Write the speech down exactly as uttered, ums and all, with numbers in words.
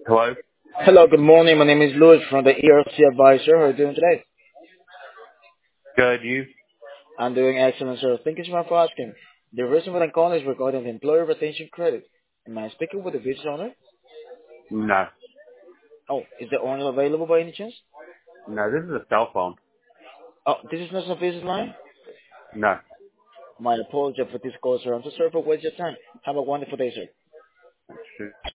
Hello? Hello, good morning. My name is Louis from the E R C Advisor. How are you doing today? Good, you? I'm doing excellent, sir. Thank you so much for asking. The reason for the call is regarding the employer retention credit. Am I speaking with the business owner? No. Oh, is the owner available by any chance? No, this is a cell phone. Oh, this is not a business line? No. My apologies for this call, sir. I'm so sorry for wasting your time. Have a wonderful day, sir.